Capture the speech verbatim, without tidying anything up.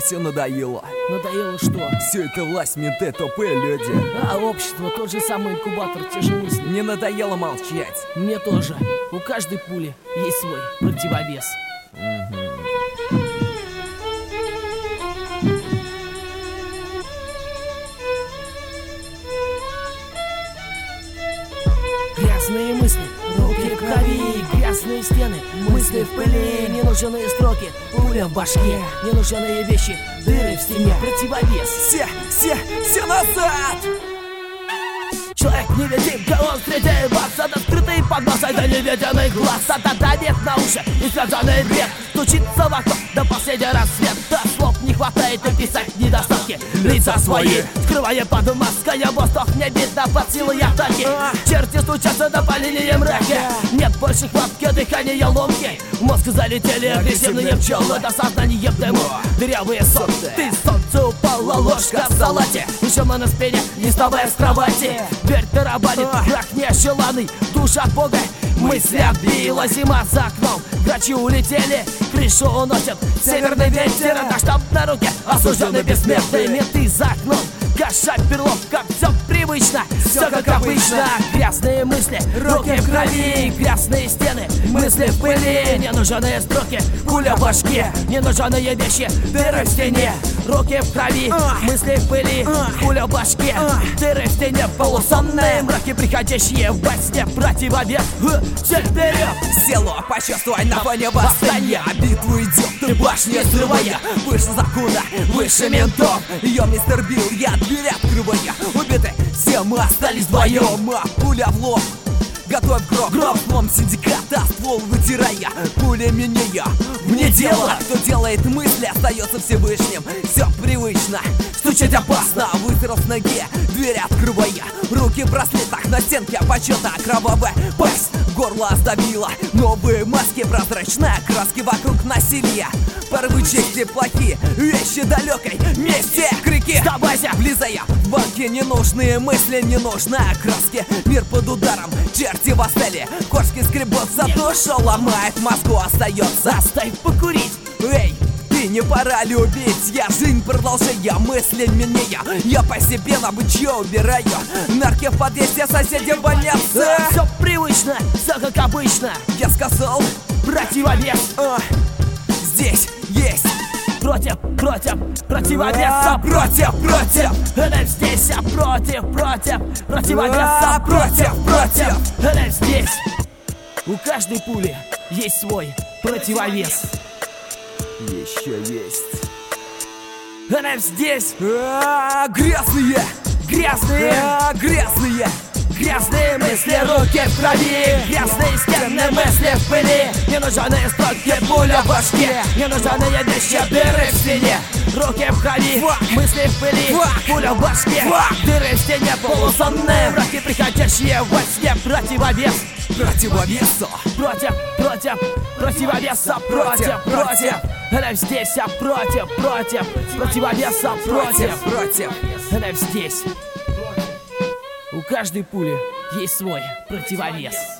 все надоело. Надоело что? Все это власть, менты, тупые люди. А общество, тот же самый инкубатор, те же мысли. Не надоело молчать. Мне тоже. У каждой пули есть свой противовес. Грязные мысли, руки в крови, грязные стены, мысли в пыли, ненужные строки, пуля в башке, ненужные вещи, дыры в стене, противовес. Все, все, все назад! Человек-невидимка, он среди вас, от открытой подносой до невидимый глаз, от давит на уши и связанный бред, стучится в окно до последнего рассвета. Слов не хватает описать недостатки, лица свои скрывая под маской, воздух не видно под силой атаки. Черти стучатся до по линии мрака, нет больше хватки, дыхания ломки. В мозг залетели агрессивные пчелы, до сознания дыму дырявые сон. Ты солнце упала ложка в салате, еще мы на спине, не вставая с кровати. Дверь тарабанит, враг нежеланный, душа от Бога. Мысли отбила зима за окном, грачи улетели, крышу уносят северный ветер. На штамп на руке, осужденный бессмертный, менты за окном. Каша, перловка, все привычно, все как обычно. Грязные мысли, руки в крови, грязные стены, мысли в пыли, ненужные строки, пуля в башке, ненужные вещи, дыры в стене. Руки в крови, мысли в пыли, пуля в башке, дыры в стене. Полусонные мраки, приходящие во сне, противовес. Всех вперед! Село, почувствуй на фоне восстания. Битву идет, ты башня взрывая. Выше закона, выше ментов. Ее мистер Билл, я дверь открывая. Убиты, все мы остались вдвоем. А пуля в лоб, готовь гроб, гроб сном синдиката, ствол вытирая. Пуля меня, мне дело. Кто делает мысли, остается Всевышним. Все привычно, стучать опасно. Выстрел с ноги, дверь открывая. Руки в браслетах, на стенке почета. Кровавая пасть, горло сдавило. Новые маски, прозрачные краски вокруг насилия. Порвы чести плохие, вещи далекой мести. Крики, сдавайся, влезая в банки. Ненужные мысли, ненужные краски. Мир под ударом, черти восстали. Кошки скребутся, душу ломает, мозгу остается. Оставь покурить. Эй, ты, не пора любить. Я жизнь продолжаю, мысли меняю. Я постепенно бычье убираю. Нарки в подъезде, соседи боятся. Все привычно, все как обычно. Я сказал, противовес. а, здесь есть. Против, против, противовеса, против, против. Она здесь, а против, против, противовеса, против, против. Она здесь. У каждой пули есть свой противовес. Еще есть. Она здесь. А, грязные, Грязные, а, грязные. грязные мысли, руки в крови, грязные стены, мысли в пыли, ненужные строки, пуля в башке, ненужные вещи, дыры в стене. Руки в крови, мысли в пыли, пуля в башке, дыры в стене. Полусонные мраки, приходящие во сне, противовес. Противовеса. Против, против, противовеса, против, против. Она здесь, а против, против, противовеса, против, против. Она здесь. У каждой пули есть свой противовес.